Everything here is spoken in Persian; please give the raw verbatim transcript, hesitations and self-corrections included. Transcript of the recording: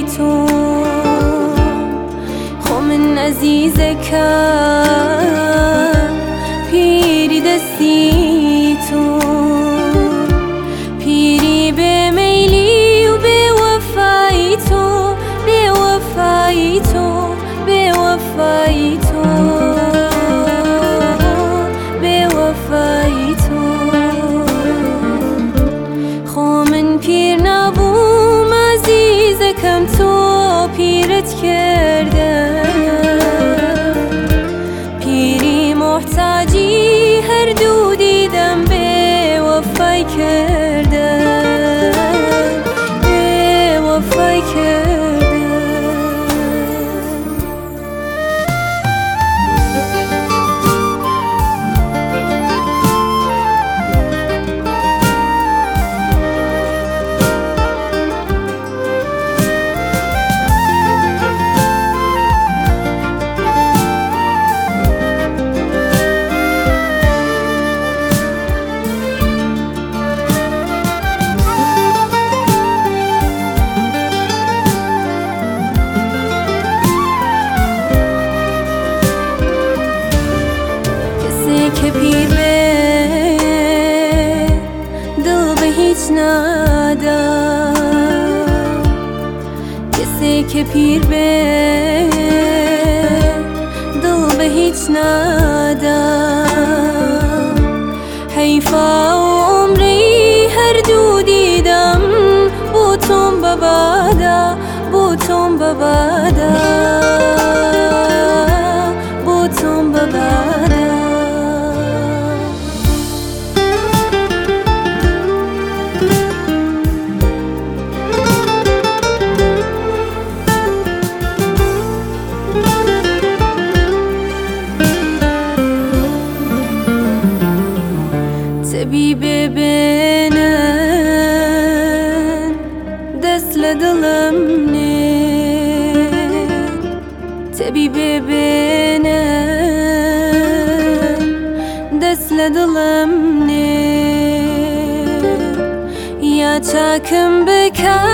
تو خو من عزیزەکەم پیری دەستی تو پیری بێمەیلی و بێوەفایی تۆ بێوەفایی تۆ بێوەفایی تۆ بێوەفایی تۆ خۆ من پیر نابووم عزیزەکەم تۆ پیرت کردم پیری محتاجی هەردوو دیدەم بێوەفای کردم بێوەفای کردم که پیر به دل به هیچ ندم کسی که پیر به دل به هیچ ندم حیفا و عمری هر دو دیدم بوتم ببادا بوتم ببادا بوتم ببادا تبی ببینن دست لدلم نه تبی ببینن دست لدلم نه یا چاکم بکن